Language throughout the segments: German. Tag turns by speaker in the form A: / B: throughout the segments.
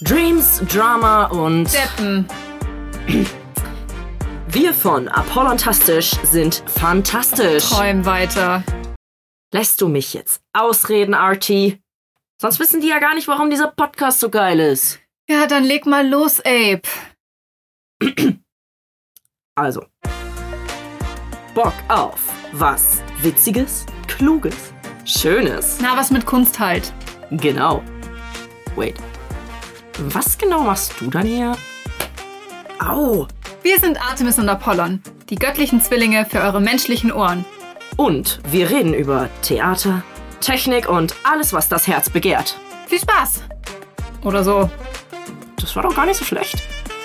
A: Dreams, Drama und
B: Deppen.
A: Wir von Apollontastisch sind fantastisch.
B: Träum weiter.
A: Lässt du mich jetzt ausreden, Artie? Sonst wissen die ja gar nicht, warum dieser Podcast so geil ist.
B: Ja, dann leg mal los, Abe.
A: Also, Bock auf was Witziges, Kluges, Schönes.
B: Na, was mit Kunst halt.
A: Genau. Wait. Was genau machst du dann hier? Au!
B: Wir sind Artemis und Apollon, die göttlichen Zwillinge für eure menschlichen Ohren.
A: Und wir reden über Theater, Technik und alles, was das Herz begehrt.
B: Viel Spaß! Oder so.
A: Das war doch gar nicht so schlecht.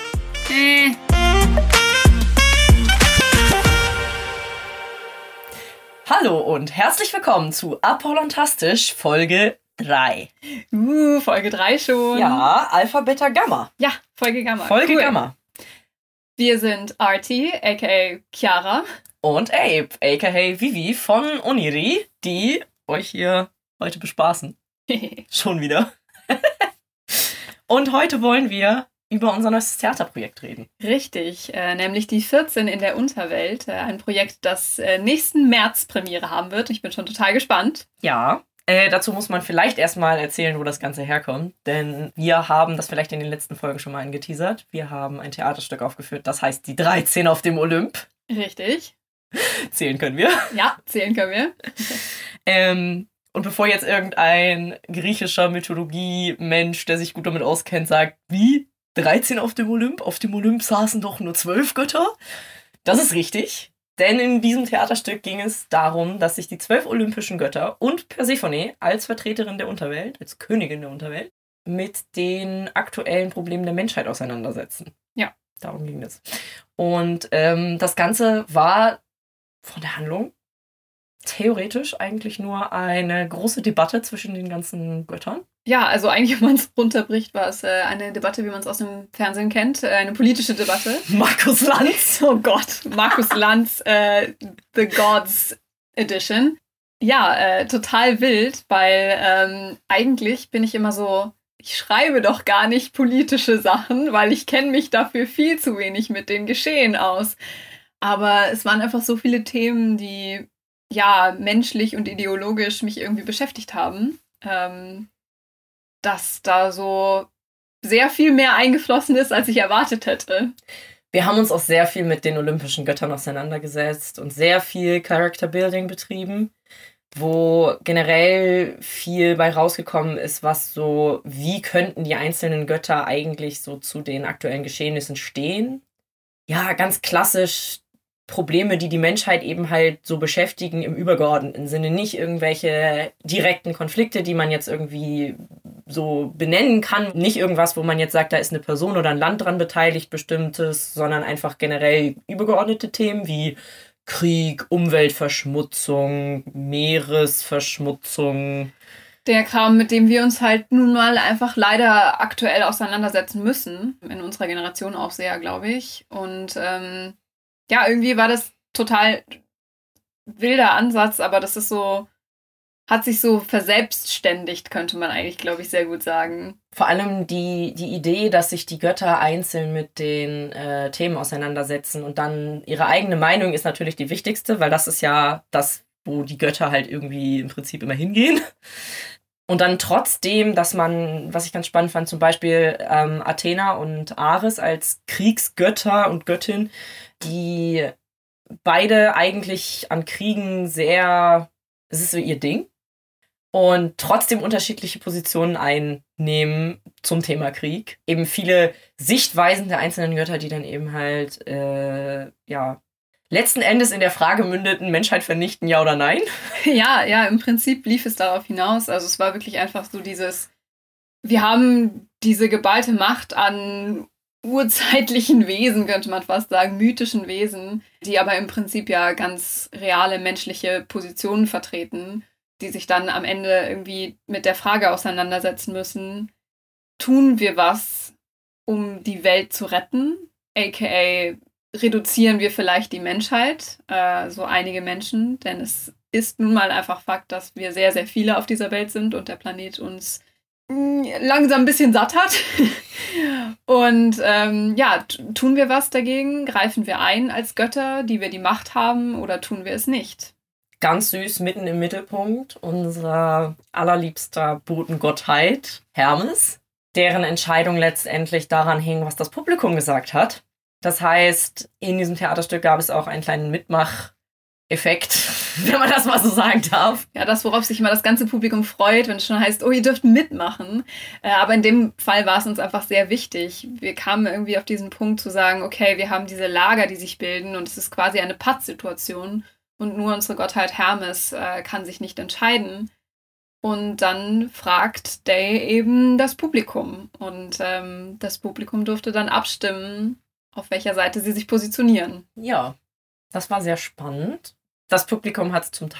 A: Hallo und herzlich willkommen zu Apollontastisch Folge 3.
B: Folge 3 schon.
A: Ja, Alpha, Beta, Gamma.
B: Ja, Folge Gamma.
A: Folge
B: Cool.
A: Gamma.
B: Wir sind Artie, aka Chiara.
A: Und Abe, aka Vivi von Oniri, die euch hier heute bespaßen. Schon wieder. Und heute wollen wir über unser neues Theaterprojekt reden.
B: Richtig, nämlich die 14 in der Unterwelt. Ein Projekt, das nächsten März Premiere haben wird. Ich bin schon total gespannt.
A: Ja, dazu muss man vielleicht erstmal erzählen, wo das Ganze herkommt. Denn wir haben das vielleicht in den letzten Folgen schon mal angeteasert. Wir haben ein Theaterstück aufgeführt, das heißt Die 13 auf dem Olymp.
B: Richtig.
A: Zählen können wir.
B: Ja, zählen können wir.
A: Und bevor jetzt irgendein griechischer Mythologie-Mensch, der sich gut damit auskennt, sagt, wie? 13 auf dem Olymp? Auf dem Olymp saßen doch nur 12 Götter? Das ist richtig. Denn in diesem Theaterstück ging es darum, dass sich die 12 olympischen Götter und Persephone als Vertreterin der Unterwelt, als Königin der Unterwelt, mit den aktuellen Problemen der Menschheit auseinandersetzen.
B: Ja.
A: Darum ging es. Und das Ganze war von der Handlung theoretisch eigentlich nur eine große Debatte zwischen den ganzen Göttern.
B: Ja, also eigentlich, wenn man es runterbricht, war es eine Debatte, wie man es aus dem Fernsehen kennt. Eine politische Debatte.
A: Markus Lanz.
B: Oh Gott, Markus Lanz, The Gods Edition. Ja, total wild, weil eigentlich bin ich immer so, ich schreibe doch gar nicht politische Sachen, weil ich kenne mich dafür viel zu wenig mit den Geschehen aus. Aber es waren einfach so viele Themen, die ja menschlich und ideologisch mich irgendwie beschäftigt haben, dass da so sehr viel mehr eingeflossen ist, als ich erwartet hätte.
A: Wir haben uns auch sehr viel mit den olympischen Göttern auseinandergesetzt und sehr viel Character Building betrieben, wo generell viel bei rausgekommen ist, was so, wie könnten die einzelnen Götter eigentlich so zu den aktuellen Geschehnissen stehen? Ja, ganz klassisch Probleme, die die Menschheit eben halt so beschäftigen im übergeordneten Sinne. Nicht irgendwelche direkten Konflikte, die man jetzt irgendwie so benennen kann. Nicht irgendwas, wo man jetzt sagt, da ist eine Person oder ein Land dran beteiligt, bestimmtes, sondern einfach generell übergeordnete Themen wie Krieg, Umweltverschmutzung, Meeresverschmutzung.
B: Der Kram, mit dem wir uns halt nun mal einfach leider aktuell auseinandersetzen müssen. In unserer Generation auch sehr, glaube ich. Und ja, irgendwie war das total wilder Ansatz, aber das ist so, hat sich so verselbstständigt, könnte man eigentlich, glaube ich, sehr gut sagen.
A: Vor allem die Idee, dass sich die Götter einzeln mit den Themen auseinandersetzen und dann ihre eigene Meinung ist natürlich die wichtigste, weil das ist ja das, wo die Götter halt irgendwie im Prinzip immer hingehen. Und dann trotzdem, dass man, was ich ganz spannend fand, zum Beispiel Athena und Ares als Kriegsgötter und Göttin, die beide eigentlich an Kriegen sehr, es ist so ihr Ding, und trotzdem unterschiedliche Positionen einnehmen zum Thema Krieg. Eben viele Sichtweisen der einzelnen Götter, die dann eben halt, letzten Endes in der Frage mündeten, Menschheit vernichten, ja oder nein?
B: Ja, im Prinzip lief es darauf hinaus. Also es war wirklich einfach so dieses, wir haben diese geballte Macht an urzeitlichen Wesen, könnte man fast sagen, mythischen Wesen, die aber im Prinzip ja ganz reale menschliche Positionen vertreten, die sich dann am Ende irgendwie mit der Frage auseinandersetzen müssen, tun wir was, um die Welt zu retten? aka reduzieren wir vielleicht die Menschheit, so einige Menschen, denn es ist nun mal einfach Fakt, dass wir sehr, sehr viele auf dieser Welt sind und der Planet uns langsam ein bisschen satt hat. Und tun wir was dagegen? Greifen wir ein als Götter, die wir die Macht haben, oder tun wir es nicht?
A: Ganz süß, mitten im Mittelpunkt, unser allerliebster Botengottheit, Hermes, deren Entscheidung letztendlich daran hing, was das Publikum gesagt hat. Das heißt, in diesem Theaterstück gab es auch einen kleinen Mitmach-Effekt, wenn man das mal so sagen darf.
B: Ja, das, worauf sich immer das ganze Publikum freut, wenn es schon heißt, oh, ihr dürft mitmachen. Aber in dem Fall war es uns einfach sehr wichtig. Wir kamen irgendwie auf diesen Punkt zu sagen, okay, wir haben diese Lager, die sich bilden und es ist quasi eine Pattsituation und nur unsere Gottheit Hermes kann sich nicht entscheiden. Und dann fragt Day eben das Publikum. Und das Publikum durfte dann abstimmen, auf welcher Seite sie sich positionieren.
A: Ja, das war sehr spannend. Das Publikum hat es zum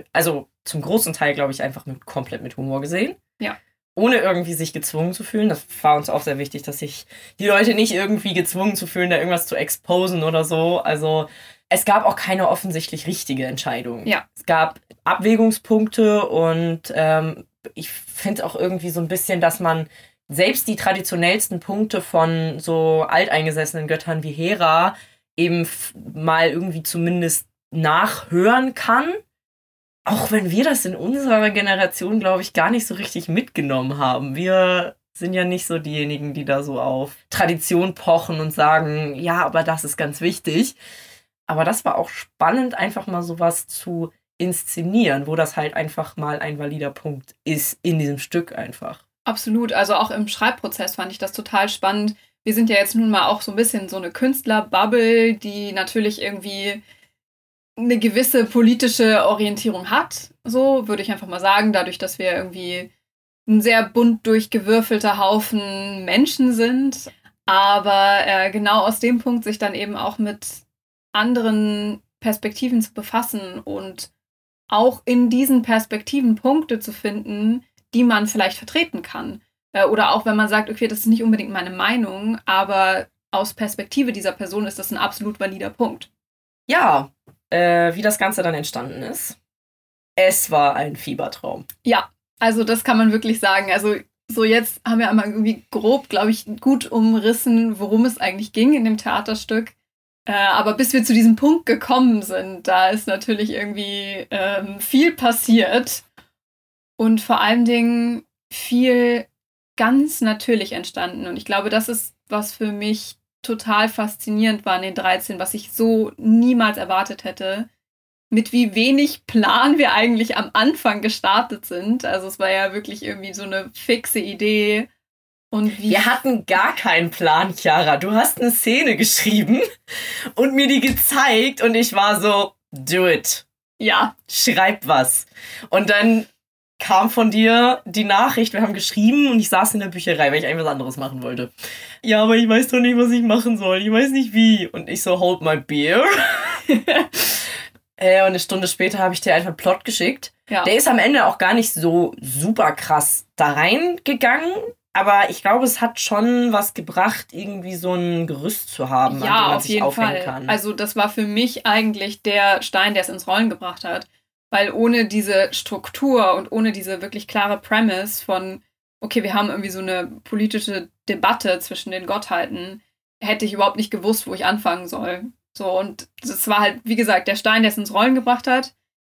A: großen Teil, glaube ich, einfach komplett mit Humor gesehen.
B: Ja.
A: Ohne irgendwie sich gezwungen zu fühlen. Das war uns auch sehr wichtig, dass sich die Leute nicht irgendwie gezwungen zu fühlen, da irgendwas zu exposen oder so. Also es gab auch keine offensichtlich richtige Entscheidung.
B: Ja.
A: Es gab Abwägungspunkte und ich finde auch irgendwie so ein bisschen, dass man selbst die traditionellsten Punkte von so alteingesessenen Göttern wie Hera eben mal irgendwie zumindest nachhören kann. Auch wenn wir das in unserer Generation, glaube ich, gar nicht so richtig mitgenommen haben. Wir sind ja nicht so diejenigen, die da so auf Tradition pochen und sagen, ja, aber das ist ganz wichtig. Aber das war auch spannend, einfach mal sowas zu inszenieren, wo das halt einfach mal ein valider Punkt ist in diesem Stück einfach.
B: Absolut, also auch im Schreibprozess fand ich das total spannend. Wir sind ja jetzt nun mal auch so ein bisschen so eine Künstlerbubble, die natürlich irgendwie eine gewisse politische Orientierung hat. So würde ich einfach mal sagen, dadurch, dass wir irgendwie ein sehr bunt durchgewürfelter Haufen Menschen sind. Aber genau aus dem Punkt sich dann eben auch mit anderen Perspektiven zu befassen und auch in diesen Perspektiven Punkte zu finden, die man vielleicht vertreten kann. Oder auch wenn man sagt, okay, das ist nicht unbedingt meine Meinung, aber aus Perspektive dieser Person ist das ein absolut valider Punkt.
A: Ja, wie das Ganze dann entstanden ist. Es war ein Fiebertraum.
B: Ja, also das kann man wirklich sagen. Also so jetzt haben wir einmal irgendwie grob, glaube ich, gut umrissen, worum es eigentlich ging in dem Theaterstück. Aber bis wir zu diesem Punkt gekommen sind, da ist natürlich irgendwie viel passiert. Und vor allen Dingen viel ganz natürlich entstanden. Und ich glaube, das ist, was für mich total faszinierend war in den 13, was ich so niemals erwartet hätte, mit wie wenig Plan wir eigentlich am Anfang gestartet sind. Also es war ja wirklich irgendwie so eine fixe Idee. Und
A: wir hatten gar keinen Plan, Chiara. Du hast eine Szene geschrieben und mir die gezeigt und ich war so, do it.
B: Ja.
A: Schreib was. Und dann kam von dir die Nachricht, wir haben geschrieben und ich saß in der Bücherei, weil ich eigentlich was anderes machen wollte. Ja, aber ich weiß doch nicht, was ich machen soll. Ich weiß nicht wie. Und ich so, hold my beer. Und eine Stunde später habe ich dir einfach einen Plot geschickt. Ja. Der ist am Ende auch gar nicht so super krass da reingegangen. Aber ich glaube, es hat schon was gebracht, irgendwie so ein Gerüst zu haben, an dem man sich aufhängen kann.
B: Also das war für mich eigentlich der Stein, der es ins Rollen gebracht hat. Weil ohne diese Struktur und ohne diese wirklich klare Premise von, okay, wir haben irgendwie so eine politische Debatte zwischen den Gottheiten, hätte ich überhaupt nicht gewusst, wo ich anfangen soll. So, und das war halt, wie gesagt, der Stein, der es ins Rollen gebracht hat.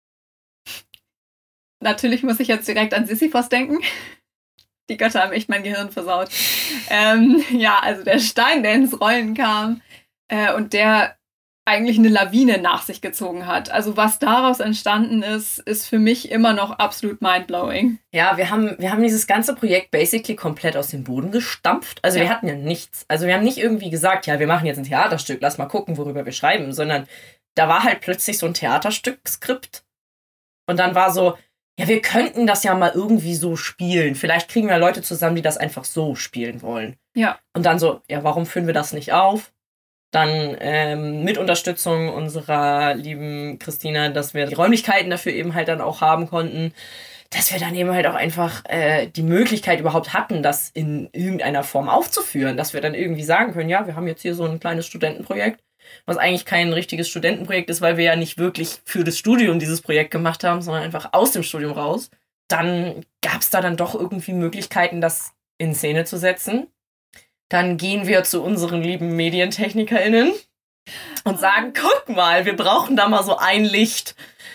B: Natürlich muss ich jetzt direkt an Sisyphos denken. Die Götter haben echt mein Gehirn versaut. Also der Stein, der ins Rollen kam und der eigentlich eine Lawine nach sich gezogen hat. Also was daraus entstanden ist, ist für mich immer noch absolut mindblowing.
A: Ja, wir haben dieses ganze Projekt basically komplett aus dem Boden gestampft. Also wir hatten ja nichts. Also wir haben nicht irgendwie gesagt, ja, wir machen jetzt ein Theaterstück, lass mal gucken, worüber wir schreiben, sondern da war halt plötzlich so ein Theaterstück-Skript und dann war so, ja, wir könnten das ja mal irgendwie so spielen. Vielleicht kriegen wir Leute zusammen, die das einfach so spielen wollen.
B: Ja.
A: Und dann so, ja, warum führen wir das nicht auf? Dann mit Unterstützung unserer lieben Christina, dass wir die Räumlichkeiten dafür eben halt dann auch haben konnten, dass wir dann eben halt auch einfach die Möglichkeit überhaupt hatten, das in irgendeiner Form aufzuführen, dass wir dann irgendwie sagen können, ja, wir haben jetzt hier so ein kleines Studentenprojekt, was eigentlich kein richtiges Studentenprojekt ist, weil wir ja nicht wirklich für das Studium dieses Projekt gemacht haben, sondern einfach aus dem Studium raus. dann gab es da dann doch irgendwie Möglichkeiten, das in Szene zu setzen. Dann gehen wir zu unseren lieben MedientechnikerInnen und sagen, guck mal, wir brauchen da mal so ein Licht.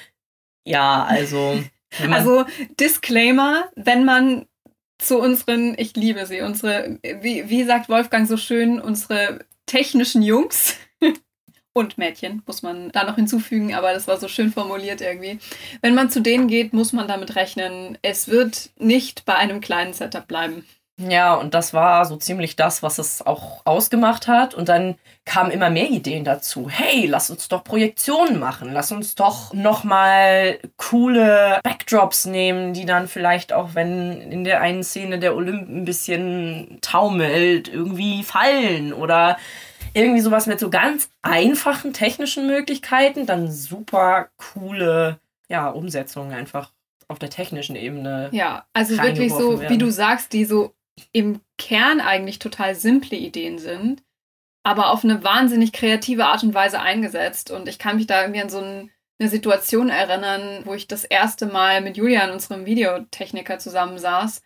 A: Ja, also...
B: Also Disclaimer, wenn man zu unseren, ich liebe sie, unsere, wie sagt Wolfgang so schön, unsere technischen Jungs und Mädchen, muss man da noch hinzufügen, aber das war so schön formuliert irgendwie. Wenn man zu denen geht, muss man damit rechnen, es wird nicht bei einem kleinen Setup bleiben.
A: Ja, und das war so ziemlich das, was es auch ausgemacht hat. Und dann kamen immer mehr Ideen dazu. Hey, lass uns doch Projektionen machen. Lass uns doch nochmal coole Backdrops nehmen, die dann vielleicht auch, wenn in der einen Szene der Olymp ein bisschen taumelt, irgendwie fallen. Oder irgendwie sowas mit so ganz einfachen technischen Möglichkeiten. Dann super coole, ja, Umsetzungen einfach auf der technischen Ebene.
B: Ja, also wirklich so, wie du sagst, die so im Kern eigentlich total simple Ideen sind, aber auf eine wahnsinnig kreative Art und Weise eingesetzt. Und ich kann mich da irgendwie an so eine Situation erinnern, wo ich das erste Mal mit Julian, unserem Videotechniker, zusammensaß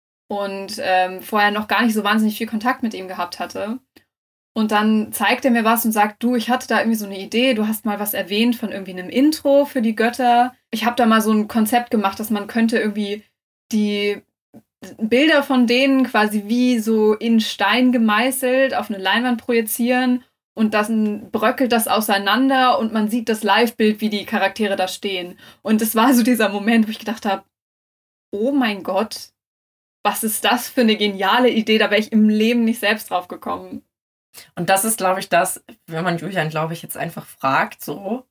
B: und vorher noch gar nicht so wahnsinnig viel Kontakt mit ihm gehabt hatte. Und dann zeigt er mir was und sagt, du, ich hatte da irgendwie so eine Idee, du hast mal was erwähnt von irgendwie einem Intro für die Götter. Ich habe da mal so ein Konzept gemacht, dass man könnte irgendwie die Bilder von denen quasi wie so in Stein gemeißelt auf eine Leinwand projizieren und dann bröckelt das auseinander und man sieht das Live-Bild, wie die Charaktere da stehen. Und es war so dieser Moment, wo ich gedacht habe, oh mein Gott, was ist das für eine geniale Idee, da wäre ich im Leben nicht selbst drauf gekommen.
A: Und das ist, glaube ich, das, wenn man Julian, glaube ich, jetzt einfach fragt, so,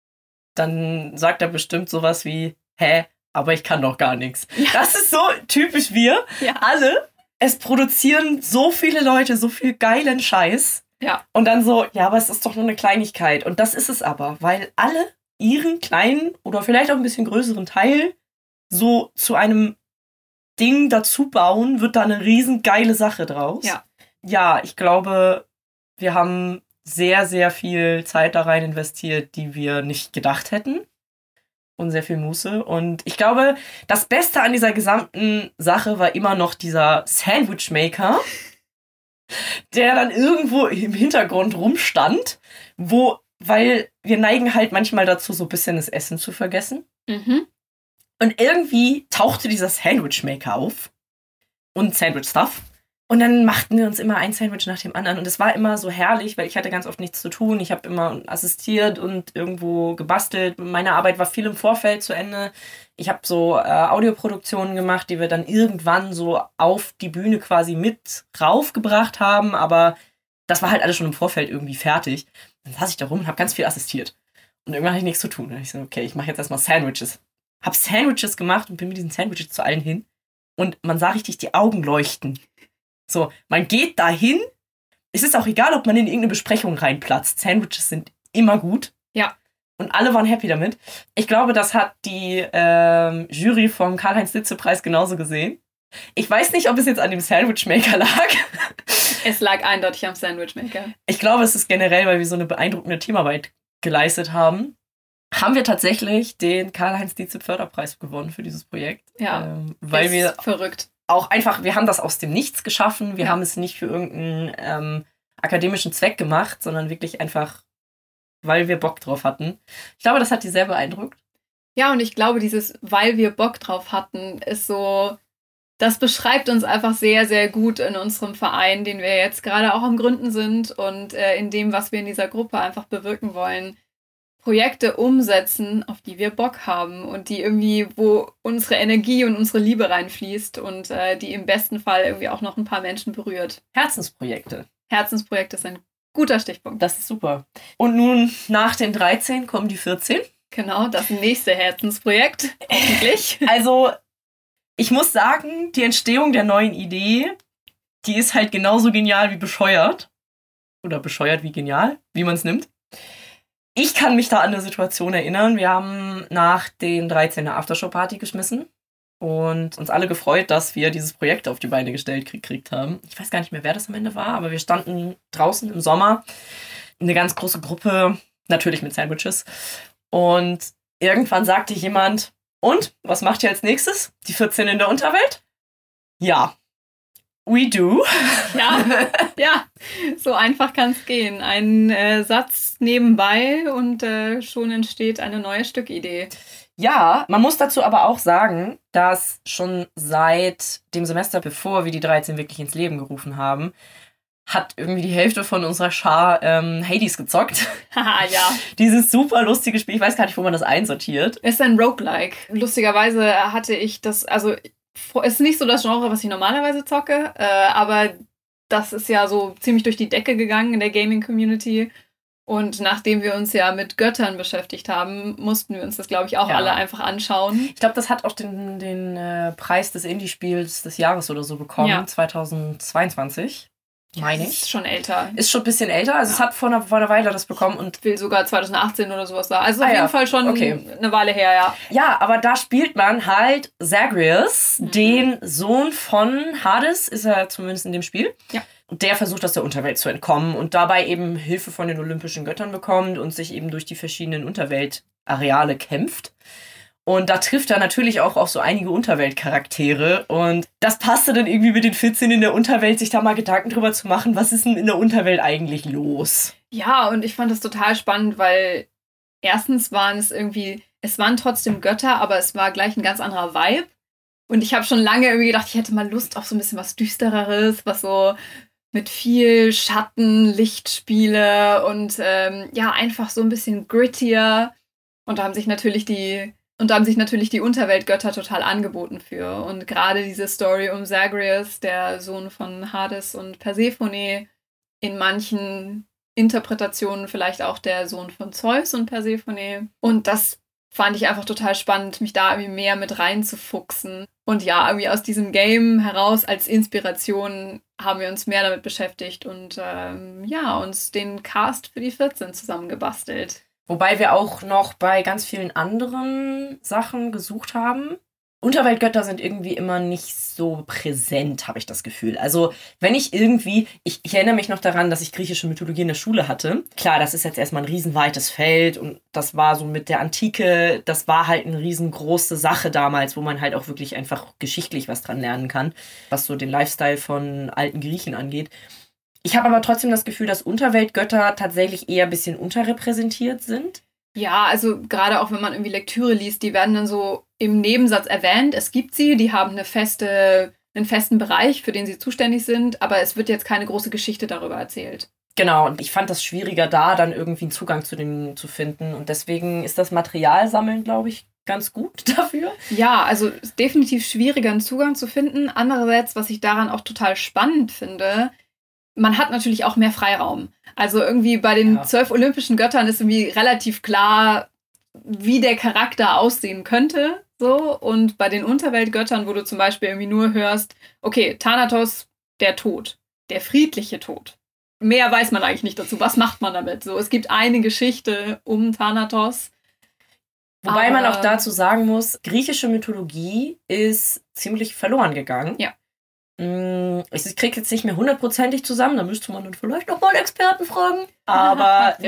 A: dann sagt er bestimmt sowas wie, hä? Aber ich kann doch gar nichts. Ja. Das ist so typisch wir. Ja. Alle, es produzieren so viele Leute so viel geilen Scheiß.
B: Ja.
A: Und dann so, ja, aber es ist doch nur eine Kleinigkeit. Und das ist es aber, weil alle ihren kleinen oder vielleicht auch ein bisschen größeren Teil so zu einem Ding dazu bauen, wird da eine riesen geile Sache draus.
B: Ja.
A: Ja, ich glaube, wir haben sehr, sehr viel Zeit da rein investiert, die wir nicht gedacht hätten. Und sehr viel Muße. Und ich glaube, das Beste an dieser gesamten Sache war immer noch dieser Sandwich-Maker, der dann irgendwo im Hintergrund rumstand, weil wir neigen halt manchmal dazu, so ein bisschen das Essen zu vergessen.
B: Mhm.
A: Und irgendwie tauchte dieser Sandwich-Maker auf und Sandwich-Stuff. Und dann machten wir uns immer ein Sandwich nach dem anderen. Und es war immer so herrlich, weil ich hatte ganz oft nichts zu tun. Ich habe immer assistiert und irgendwo gebastelt. Meine Arbeit war viel im Vorfeld zu Ende. Ich habe so Audioproduktionen gemacht, die wir dann irgendwann so auf die Bühne quasi mit raufgebracht haben. Aber das war halt alles schon im Vorfeld irgendwie fertig. Dann saß ich da rum und habe ganz viel assistiert. Und irgendwann hatte ich nichts zu tun. Und ich so, okay, ich mache jetzt erstmal Sandwiches. Habe Sandwiches gemacht und bin mit diesen Sandwiches zu allen hin. Und man sah richtig die Augen leuchten. So, man geht dahin. Es ist auch egal, ob man in irgendeine Besprechung reinplatzt. Sandwiches sind immer gut.
B: Ja.
A: Und alle waren happy damit. Ich glaube, das hat die Jury vom Karl-Heinz-Litze-Preis genauso gesehen. Ich weiß nicht, ob es jetzt an dem Sandwichmaker lag.
B: Es lag eindeutig am Sandwichmaker.
A: Ich glaube, es ist generell, weil wir so eine beeindruckende Teamarbeit geleistet haben. Haben wir tatsächlich den Karl-Heinz-Litze-Förderpreis gewonnen für dieses Projekt.
B: Ja,
A: weil wir
B: verrückt.
A: Auch einfach, wir haben das aus dem Nichts geschaffen. Wir haben es nicht für irgendeinen akademischen Zweck gemacht, sondern wirklich einfach, weil wir Bock drauf hatten. Ich glaube, das hat die sehr beeindruckt.
B: Ja, und ich glaube, dieses, weil wir Bock drauf hatten, ist so, das beschreibt uns einfach sehr, sehr gut in unserem Verein, den wir jetzt gerade auch am Gründen sind und in dem, was wir in dieser Gruppe einfach bewirken wollen. Projekte umsetzen, auf die wir Bock haben und die irgendwie, wo unsere Energie und unsere Liebe reinfließt und die im besten Fall irgendwie auch noch ein paar Menschen berührt.
A: Herzensprojekte.
B: Herzensprojekte ist ein guter Stichpunkt.
A: Das ist super. Und nun nach den 13 kommen die 14.
B: Genau, das nächste Herzensprojekt. Hoffentlich.
A: Also, ich muss sagen, die Entstehung der neuen Idee, die ist halt genauso genial wie bescheuert. Oder bescheuert wie genial, wie man es nimmt. Ich kann mich da an eine Situation erinnern. Wir haben nach den 13 eine Aftershow-Party geschmissen und uns alle gefreut, dass wir dieses Projekt auf die Beine gestellt gekriegt haben. Ich weiß gar nicht mehr, wer das am Ende war, aber wir standen draußen im Sommer, eine ganz große Gruppe, natürlich mit Sandwiches. Und irgendwann sagte jemand, Und was macht ihr als nächstes? Die 14 in der Unterwelt? Ja. We do.
B: Ja, so einfach kann es gehen. Ein Satz nebenbei und schon entsteht eine neue Stückidee.
A: Ja, man muss dazu aber auch sagen, dass schon seit dem Semester, bevor wir die 13 wirklich ins Leben gerufen haben, hat irgendwie die Hälfte von unserer Schar Hades gezockt.
B: Haha, ja.
A: Dieses super lustige Spiel, ich weiß gar nicht, wo man das einsortiert.
B: Es ist ein Roguelike. Lustigerweise hatte ich das, also es ist nicht so das Genre, was ich normalerweise zocke, aber das ist ja so ziemlich durch die Decke gegangen in der Gaming-Community. Und nachdem wir uns ja mit Göttern beschäftigt haben, mussten wir uns das, glaube ich, auch alle einfach anschauen.
A: Ich glaube, das hat auch den Preis des Indie-Spiels des Jahres oder so bekommen, 2022. Meine ich.
B: Ist schon älter.
A: Ist schon ein bisschen älter. Also es hat vor einer Weile das bekommen. Und
B: will sogar 2018 oder sowas da. Also auf jeden Fall schon eine Weile her, ja.
A: Ja, aber da spielt man halt Zagreus, den Sohn von Hades, ist er zumindest in dem Spiel.
B: Ja.
A: Und der versucht aus der Unterwelt zu entkommen und dabei eben Hilfe von den olympischen Göttern bekommt und sich eben durch die verschiedenen Unterweltareale kämpft. Und da trifft er natürlich auch auf so einige Unterweltcharaktere. Und das passte dann irgendwie mit den 14 in der Unterwelt, sich da mal Gedanken drüber zu machen, was ist denn in der Unterwelt eigentlich los?
B: Ja, und ich fand das total spannend, weil erstens es waren trotzdem Götter, aber es war gleich ein ganz anderer Vibe. Und ich habe schon lange irgendwie gedacht, ich hätte mal Lust auf so ein bisschen was Düstereres, was so mit viel Schatten, Lichtspiele und einfach so ein bisschen grittier. Und da haben sich natürlich die Unterweltgötter total angeboten für. Und gerade diese Story um Zagreus, der Sohn von Hades und Persephone, in manchen Interpretationen vielleicht auch der Sohn von Zeus und Persephone. Und das fand ich einfach total spannend, mich da irgendwie mehr mit reinzufuchsen. Und ja, irgendwie aus diesem Game heraus als Inspiration haben wir uns mehr damit beschäftigt und uns den Cast für die 14 zusammengebastelt.
A: Wobei wir auch noch bei ganz vielen anderen Sachen gesucht haben. Unterweltgötter sind irgendwie immer nicht so präsent, habe ich das Gefühl. Also wenn ich erinnere mich noch daran, dass ich griechische Mythologie in der Schule hatte. Klar, das ist jetzt erstmal ein riesenweites Feld und das war so mit der Antike, das war halt eine riesengroße Sache damals, wo man halt auch wirklich einfach geschichtlich was dran lernen kann, was so den Lifestyle von alten Griechen angeht. Ich habe aber trotzdem das Gefühl, dass Unterweltgötter tatsächlich eher ein bisschen unterrepräsentiert sind.
B: Ja, also gerade auch wenn man irgendwie Lektüre liest, die werden dann so im Nebensatz erwähnt. Es gibt sie, die haben einen festen Bereich, für den sie zuständig sind, aber es wird jetzt keine große Geschichte darüber erzählt.
A: Genau, und ich fand das schwieriger, da dann irgendwie einen Zugang zu denen zu finden. Und deswegen ist das Materialsammeln, glaube ich, ganz gut dafür.
B: Ja, also ist definitiv schwieriger, einen Zugang zu finden. Andererseits, was ich daran auch total spannend finde, man hat natürlich auch mehr Freiraum. Also irgendwie bei den 12 olympischen Göttern ist irgendwie relativ klar, wie der Charakter aussehen könnte. So. Und bei den Unterweltgöttern, wo du zum Beispiel irgendwie nur hörst, okay, Thanatos, der Tod, der friedliche Tod. Mehr weiß man eigentlich nicht dazu. Was macht man damit? So, es gibt eine Geschichte um Thanatos.
A: Wobei man auch dazu sagen muss, griechische Mythologie ist ziemlich verloren gegangen.
B: Ja.
A: Ich kriege jetzt nicht mehr 100%ig zusammen, da müsste man dann vielleicht nochmal Experten fragen. Aber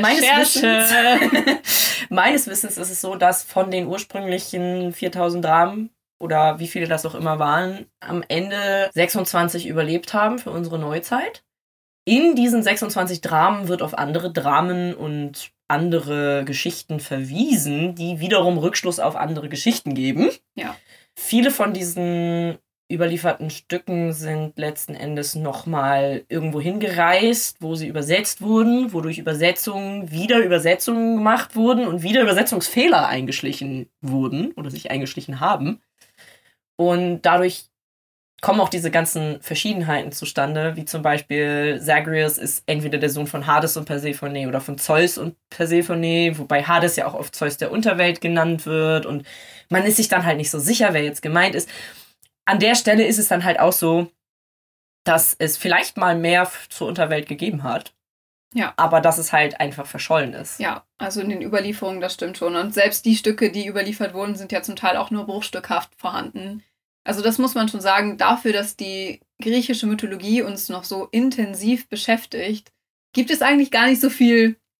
A: meines Wissens ist es so, dass von den ursprünglichen 4000 Dramen oder wie viele das auch immer waren, am Ende 26 überlebt haben für unsere Neuzeit. In diesen 26 Dramen wird auf andere Dramen und andere Geschichten verwiesen, die wiederum Rückschluss auf andere Geschichten geben.
B: Ja.
A: Viele von diesen überlieferten Stücken sind letzten Endes nochmal irgendwo hingereist, wo sie übersetzt wurden, wodurch Übersetzungen wieder Übersetzungen gemacht wurden und wieder Übersetzungsfehler eingeschlichen wurden oder sich eingeschlichen haben. Und dadurch kommen auch diese ganzen Verschiedenheiten zustande, wie zum Beispiel Zagreus ist entweder der Sohn von Hades und Persephone oder von Zeus und Persephone, wobei Hades ja auch oft Zeus der Unterwelt genannt wird und man ist sich dann halt nicht so sicher, wer jetzt gemeint ist. An der Stelle ist es dann halt auch so, dass es vielleicht mal mehr zur Unterwelt gegeben hat.
B: Ja.
A: Aber dass es halt einfach verschollen ist.
B: Ja, also in den Überlieferungen, das stimmt schon. Und selbst die Stücke, die überliefert wurden, sind ja zum Teil auch nur bruchstückhaft vorhanden. Also das muss man schon sagen, dafür, dass die griechische Mythologie uns noch so intensiv beschäftigt, gibt es eigentlich gar nicht so viel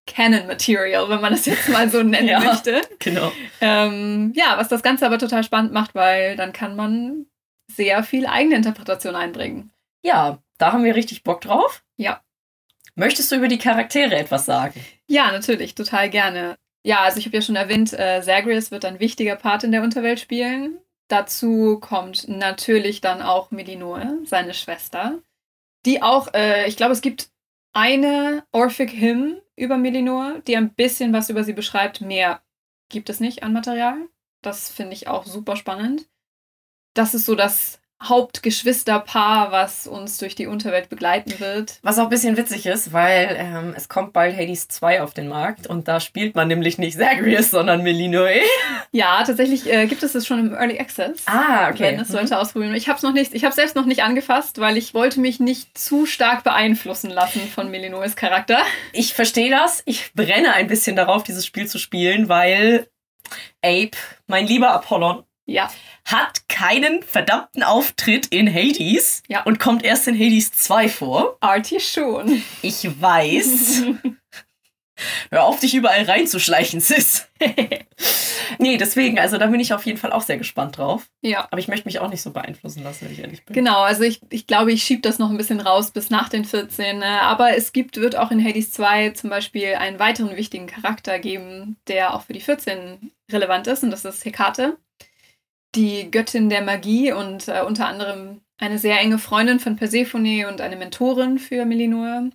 B: Canon Material, wenn man das jetzt mal so nennen möchte.
A: Genau.
B: Was das Ganze aber total spannend macht, weil dann kann man sehr viel eigene Interpretation einbringen.
A: Ja, da haben wir richtig Bock drauf.
B: Ja.
A: Möchtest du über die Charaktere etwas sagen?
B: Ja, natürlich, total gerne. Ja, also ich habe ja schon erwähnt, Zagreus wird ein wichtiger Part in der Unterwelt spielen. Dazu kommt natürlich dann auch Melinoe, seine Schwester, die auch, ich glaube, es gibt eine Orphic Hymn über Melinoe, die ein bisschen was über sie beschreibt. Mehr gibt es nicht an Material. Das finde ich auch super spannend. Das ist so das Hauptgeschwisterpaar, was uns durch die Unterwelt begleiten wird.
A: Was auch ein bisschen witzig ist, weil es kommt bald Hades 2 auf den Markt und da spielt man nämlich nicht Zagreus, sondern Melinoe.
B: Ja, tatsächlich gibt es das schon im Early Access.
A: Ah, okay.
B: Wenn es sollte ausprobieren. Ich habe es selbst noch nicht angefasst, weil ich wollte mich nicht zu stark beeinflussen lassen von Melinoes Charakter.
A: Ich verstehe das. Ich brenne ein bisschen darauf, dieses Spiel zu spielen, weil Ape, mein lieber Apollon, hat keinen verdammten Auftritt in Hades und kommt erst in Hades 2 vor.
B: Artie schon.
A: Ich weiß. Hör auf, dich überall reinzuschleichen, Sis. Nee, deswegen, also da bin ich auf jeden Fall auch sehr gespannt drauf.
B: Ja.
A: Aber ich möchte mich auch nicht so beeinflussen lassen, wenn ich ehrlich bin.
B: Genau, also ich glaube, ich schiebe das noch ein bisschen raus bis nach den 14. Aber es wird auch in Hades 2 zum Beispiel einen weiteren wichtigen Charakter geben, der auch für die 14 relevant ist. Und das ist Hekate, die Göttin der Magie und unter anderem eine sehr enge Freundin von Persephone und eine Mentorin für Melinoe.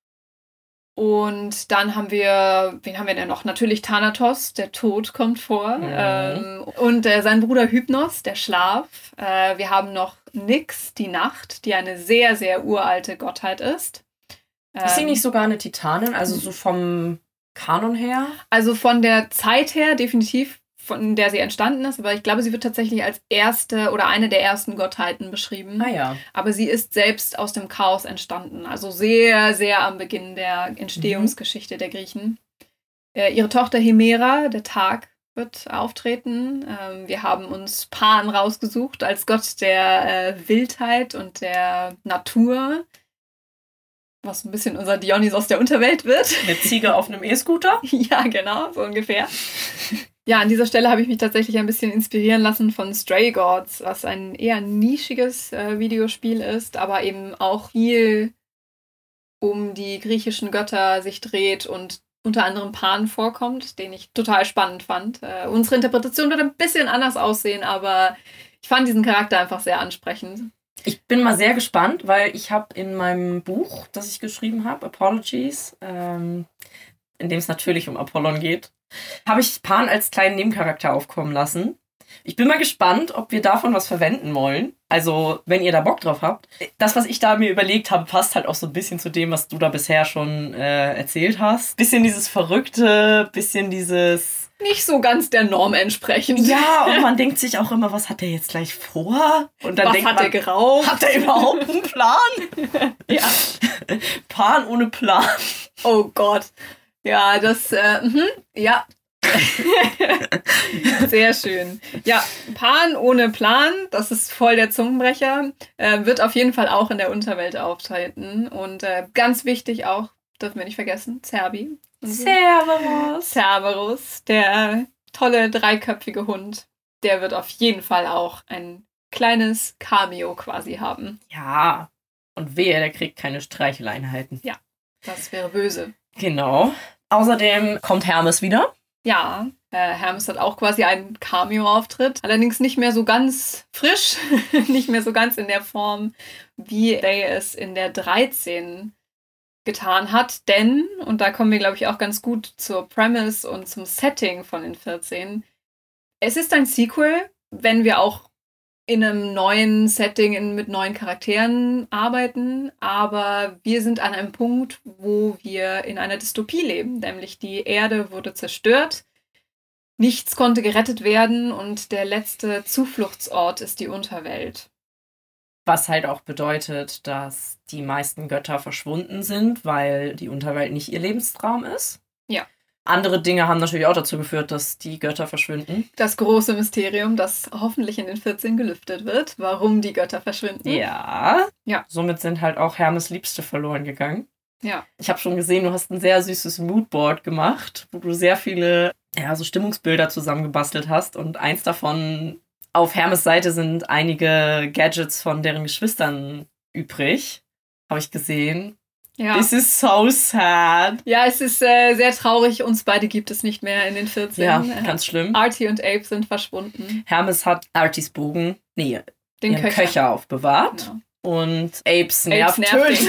B: Und dann wen haben wir denn noch? Natürlich Thanatos, der Tod kommt vor. Und sein Bruder Hypnos, der Schlaf. Wir haben noch Nyx, die Nacht, die eine sehr, sehr uralte Gottheit ist.
A: Ist sie nicht sogar eine Titanin, also so vom Kanon her?
B: Also von der Zeit her definitiv, von der sie entstanden ist, aber ich glaube, sie wird tatsächlich als erste oder eine der ersten Gottheiten beschrieben.
A: Ah ja.
B: Aber sie ist selbst aus dem Chaos entstanden, also sehr, sehr am Beginn der Entstehungsgeschichte der Griechen. Ihre Tochter Hemera, der Tag, wird auftreten. Wir haben uns Pan rausgesucht als Gott der Wildheit und der Natur, was ein bisschen unser Dionysos der Unterwelt wird.
A: Eine Ziege auf einem E-Scooter?
B: Ja, genau, so ungefähr. Ja, an dieser Stelle habe ich mich tatsächlich ein bisschen inspirieren lassen von Stray Gods, was ein eher nischiges Videospiel ist, aber eben auch viel um die griechischen Götter sich dreht und unter anderem Pan vorkommt, den ich total spannend fand. Unsere Interpretation wird ein bisschen anders aussehen, aber ich fand diesen Charakter einfach sehr ansprechend.
A: Ich bin mal sehr gespannt, weil ich habe in meinem Buch, das ich geschrieben habe, Apologies, in dem es natürlich um Apollon geht, habe ich Pan als kleinen Nebencharakter aufkommen lassen. Ich bin mal gespannt, ob wir davon was verwenden wollen. Also, wenn ihr da Bock drauf habt. Das, was ich da mir überlegt habe, passt halt auch so ein bisschen zu dem, was du da bisher schon erzählt hast. Bisschen dieses Verrückte, bisschen dieses...
B: Nicht so ganz der Norm entsprechend.
A: Ja, und man denkt sich auch immer, was hat der jetzt gleich vor? Und dann
B: was hat er geraucht?
A: Hat er überhaupt einen Plan?
B: Ja.
A: Pan ohne Plan.
B: Oh Gott. Ja, ja. Sehr schön. Ja, Pan ohne Plan, das ist voll der Zungenbrecher, wird auf jeden Fall auch in der Unterwelt auftreten. Und ganz wichtig auch, dürfen wir nicht vergessen, Cerberus. Cerberus, der tolle dreiköpfige Hund, der wird auf jeden Fall auch ein kleines Cameo quasi haben.
A: Ja, und wehe, der kriegt keine Streicheleinheiten.
B: Ja, das wäre böse.
A: Genau. Außerdem kommt Hermes wieder.
B: Ja, Hermes hat auch quasi einen Cameo-Auftritt. Allerdings nicht mehr so ganz frisch, nicht mehr so ganz in der Form, wie er es in der 13 getan hat. Denn, und da kommen wir, glaube ich, auch ganz gut zur Premise und zum Setting von den 14, es ist ein Sequel, wenn wir auch in einem neuen Setting mit neuen Charakteren arbeiten, aber wir sind an einem Punkt, wo wir in einer Dystopie leben, nämlich die Erde wurde zerstört, nichts konnte gerettet werden und der letzte Zufluchtsort ist die Unterwelt.
A: Was halt auch bedeutet, dass die meisten Götter verschwunden sind, weil die Unterwelt nicht ihr Lebenstraum ist.
B: Ja.
A: Andere Dinge haben natürlich auch dazu geführt, dass die Götter verschwinden.
B: Das große Mysterium, das hoffentlich in den 14 gelüftet wird, warum die Götter verschwinden.
A: Ja. Somit sind halt auch Hermes Liebste verloren gegangen.
B: Ja.
A: Ich habe schon gesehen, du hast ein sehr süßes Moodboard gemacht, wo du sehr viele so Stimmungsbilder zusammengebastelt hast. Und eins davon, auf Hermes Seite sind einige Gadgets von deren Geschwistern übrig. Habe ich gesehen.
B: Ja.
A: This is so sad.
B: Ja, es ist sehr traurig. Uns beide gibt es nicht mehr in den 14.
A: Ja, ganz schlimm.
B: Artie und Abe sind verschwunden.
A: Hermes hat Arties Bogen,
B: den
A: ihren Köcher aufbewahrt.
B: Genau.
A: Und Apes Nervding.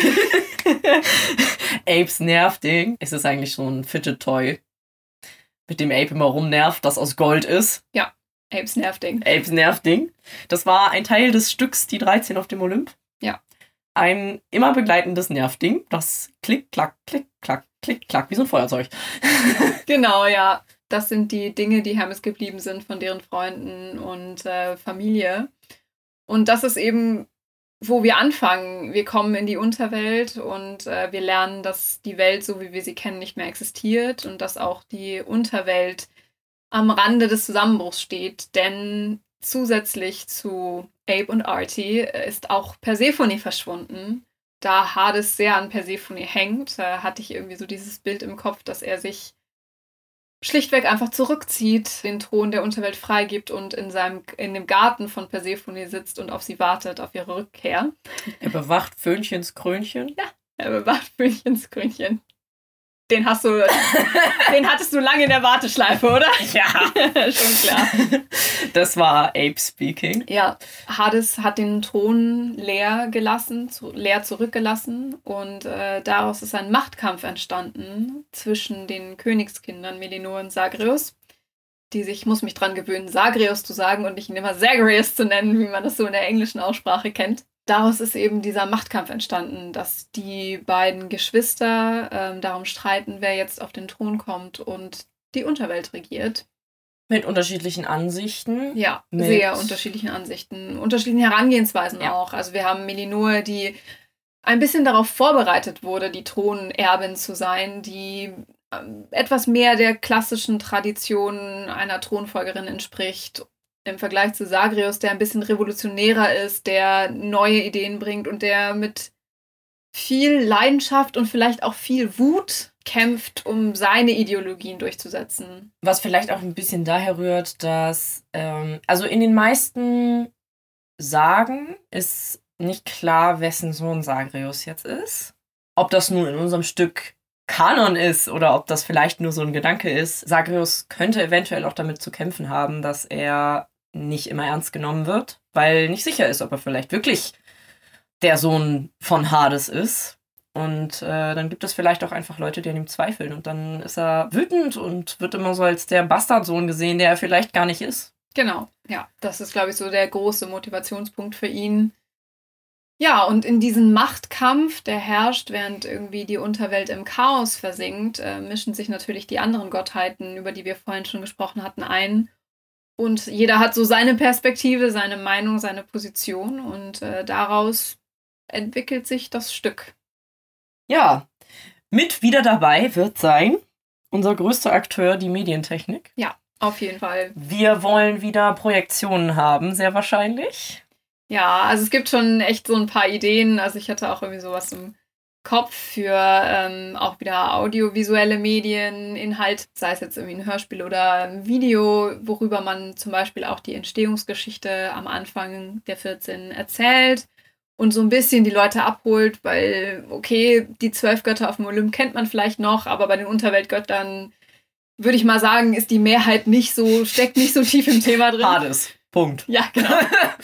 A: Apes Nervding. Es ist eigentlich so ein Fidget-Toy, mit dem Ape immer rumnervt, das aus Gold ist.
B: Ja, Apes Nervding.
A: Apes Nervding. Das war ein Teil des Stücks Die 13 auf dem Olymp.
B: Ja.
A: Ein immer begleitendes Nervding, das klick, klack, klick, klack, klick, klack, wie so ein Feuerzeug.
B: Genau, ja. Das sind die Dinge, die Hermes geblieben sind von deren Freunden und Familie. Und das ist eben, wo wir anfangen. Wir kommen in die Unterwelt und wir lernen, dass die Welt, so wie wir sie kennen, nicht mehr existiert und dass auch die Unterwelt am Rande des Zusammenbruchs steht. Denn zusätzlich zu Abe und Artie ist auch Persephone verschwunden. Da Hades sehr an Persephone hängt, hatte ich irgendwie so dieses Bild im Kopf, dass er sich schlichtweg einfach zurückzieht, den Thron der Unterwelt freigibt und in dem Garten von Persephone sitzt und auf sie wartet, auf ihre Rückkehr.
A: Er bewacht Föhnchens Krönchen.
B: Ja, er bewacht Föhnchens Krönchen. Den hattest du lange in der Warteschleife, oder?
A: Ja.
B: Schon klar.
A: Das war Ape speaking.
B: Ja, Hades hat den Thron leer zurückgelassen und daraus ist ein Machtkampf entstanden zwischen den Königskindern Melinor und Zagreus, ich muss mich dran gewöhnen, Zagreus zu sagen und nicht ihn immer Zagreus zu nennen, wie man das so in der englischen Aussprache kennt. Daraus ist eben dieser Machtkampf entstanden, dass die beiden Geschwister darum streiten, wer jetzt auf den Thron kommt und die Unterwelt regiert.
A: Mit unterschiedlichen Ansichten.
B: Ja, sehr unterschiedlichen Ansichten, unterschiedlichen Herangehensweisen auch. Also wir haben Melinor, die ein bisschen darauf vorbereitet wurde, die Thronerbin zu sein, die etwas mehr der klassischen Tradition einer Thronfolgerin entspricht. Im Vergleich zu Zagreus, der ein bisschen revolutionärer ist, der neue Ideen bringt und der mit viel Leidenschaft und vielleicht auch viel Wut kämpft, um seine Ideologien durchzusetzen.
A: Was vielleicht auch ein bisschen daher rührt, dass also in den meisten Sagen ist nicht klar, wessen Sohn Zagreus jetzt ist. Ob das nun in unserem Stück Kanon ist oder ob das vielleicht nur so ein Gedanke ist. Zagreus könnte eventuell auch damit zu kämpfen haben, dass er nicht immer ernst genommen wird, weil nicht sicher ist, ob er vielleicht wirklich der Sohn von Hades ist. Und dann gibt es vielleicht auch einfach Leute, die an ihm zweifeln. Und dann ist er wütend und wird immer so als der Bastardsohn gesehen, der er vielleicht gar nicht ist.
B: Genau, ja. Das ist, glaube ich, so der große Motivationspunkt für ihn. Ja, und in diesen Machtkampf, der herrscht, während irgendwie die Unterwelt im Chaos versinkt, mischen sich natürlich die anderen Gottheiten, über die wir vorhin schon gesprochen hatten, ein. Und jeder hat so seine Perspektive, seine Meinung, seine Position. Und daraus entwickelt sich das Stück.
A: Ja, mit wieder dabei wird sein unser größter Akteur, die Medientechnik.
B: Ja, auf jeden Fall.
A: Wir wollen wieder Projektionen haben, sehr wahrscheinlich.
B: Ja, also es gibt schon echt so ein paar Ideen. Also ich hatte auch irgendwie sowas im Kopf für auch wieder audiovisuelle Medien, Inhalt, sei es jetzt irgendwie ein Hörspiel oder ein Video, worüber man zum Beispiel auch die Entstehungsgeschichte am Anfang der 14 erzählt und so ein bisschen die Leute abholt, weil, okay, die 12 Götter auf dem Olymp kennt man vielleicht noch, aber bei den Unterweltgöttern würde ich mal sagen, ist die Mehrheit steckt nicht so tief im Thema drin.
A: Hades. Punkt.
B: Ja, genau.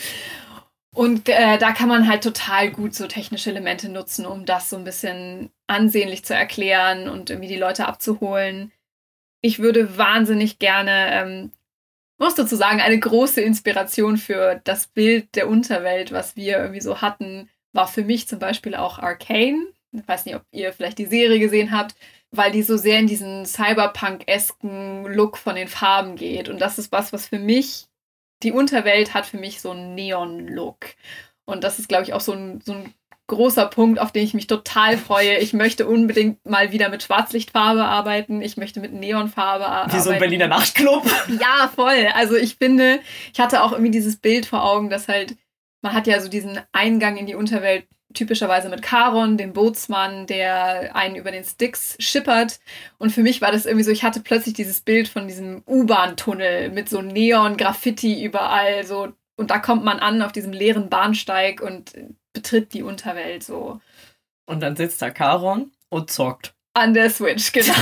B: Und da kann man halt total gut so technische Elemente nutzen, um das so ein bisschen ansehnlich zu erklären und irgendwie die Leute abzuholen. Ich würde wahnsinnig gerne, muss dazu sagen, eine große Inspiration für das Bild der Unterwelt, was wir irgendwie so hatten, war für mich zum Beispiel auch Arcane. Ich weiß nicht, ob ihr vielleicht die Serie gesehen habt, weil die so sehr in diesen Cyberpunk-esken Look von den Farben geht. Und das ist was für mich, die Unterwelt hat für mich so einen Neon-Look. Und das ist, glaube ich, auch so ein großer Punkt, auf den ich mich total freue. Ich möchte unbedingt mal wieder mit Schwarzlichtfarbe arbeiten. Ich möchte mit Neonfarbe arbeiten.
A: Wie so ein Berliner Nachtclub.
B: Ja, voll. Also ich finde, ich hatte auch irgendwie dieses Bild vor Augen, dass halt, man hat ja so diesen Eingang in die Unterwelt typischerweise mit Charon, dem Bootsmann, der einen über den Styx schippert. Und für mich war das irgendwie so, ich hatte plötzlich dieses Bild von diesem U-Bahn-Tunnel mit so Neon-Graffiti überall. So. Und da kommt man an auf diesem leeren Bahnsteig und betritt die Unterwelt so.
A: Und dann sitzt da Charon und zockt.
B: An der Switch, genau.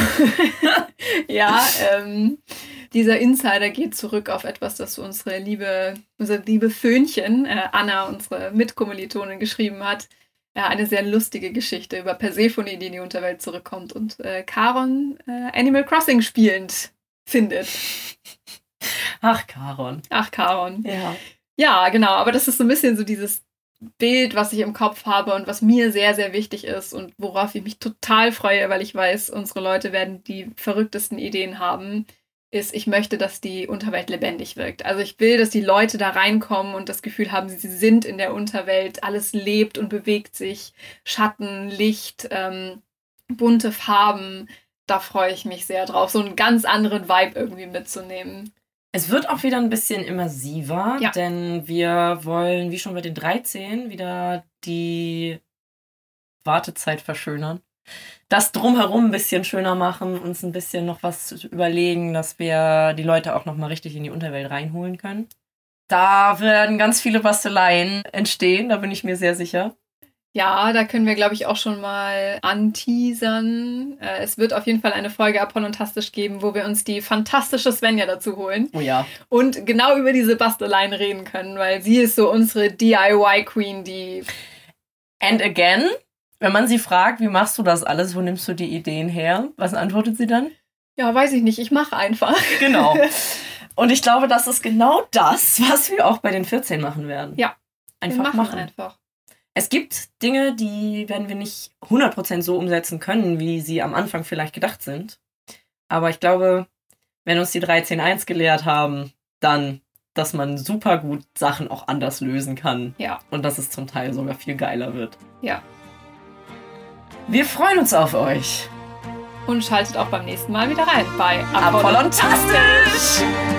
B: Ja, dieser Insider geht zurück auf etwas, das unser liebe Föhnchen, Anna, unsere Mitkommilitonin, geschrieben hat. Eine sehr lustige Geschichte über Persephone, die in die Unterwelt zurückkommt und Charon Animal Crossing spielend findet.
A: Ach, Charon.
B: Ach, Charon.
A: Ja.
B: Ja, genau, aber das ist so ein bisschen so dieses Bild, was ich im Kopf habe und was mir sehr, sehr wichtig ist und worauf ich mich total freue, weil ich weiß, unsere Leute werden die verrücktesten Ideen haben, ist, ich möchte, dass die Unterwelt lebendig wirkt. Also ich will, dass die Leute da reinkommen und das Gefühl haben, sie sind in der Unterwelt, alles lebt und bewegt sich, Schatten, Licht, bunte Farben. Da freue ich mich sehr drauf, so einen ganz anderen Vibe irgendwie mitzunehmen.
A: Es wird auch wieder ein bisschen immersiver,
B: Ja.
A: denn wir wollen, wie schon bei den 13, wieder die Wartezeit verschönern. Das Drumherum ein bisschen schöner machen, uns ein bisschen noch was überlegen, dass wir die Leute auch noch mal richtig in die Unterwelt reinholen können. Da werden ganz viele Basteleien entstehen, da bin ich mir sehr sicher.
B: Ja, da können wir, glaube ich, auch schon mal anteasern. Es wird auf jeden Fall eine Folge Apollontastisch geben, wo wir uns die fantastische Svenja dazu holen.
A: Oh ja.
B: Und genau über diese Basteleien reden können, weil sie ist so unsere DIY-Queen, die...
A: And again, wenn man sie fragt, wie machst du das alles, wo nimmst du die Ideen her? Was antwortet sie dann?
B: Ja, weiß ich nicht, ich mache einfach.
A: Genau. Und ich glaube, das ist genau das, was wir auch bei den 14 machen werden.
B: Ja,
A: einfach
B: wir machen. Einfach.
A: Es gibt Dinge, die werden wir nicht 100% so umsetzen können, wie sie am Anfang vielleicht gedacht sind. Aber ich glaube, wenn uns die 13.1 gelehrt haben, dann, dass man super gut Sachen auch anders lösen kann.
B: Ja.
A: Und dass es zum Teil sogar viel geiler wird.
B: Ja.
A: Wir freuen uns auf euch.
B: Und schaltet auch beim nächsten Mal wieder rein bei
A: Apollontastisch!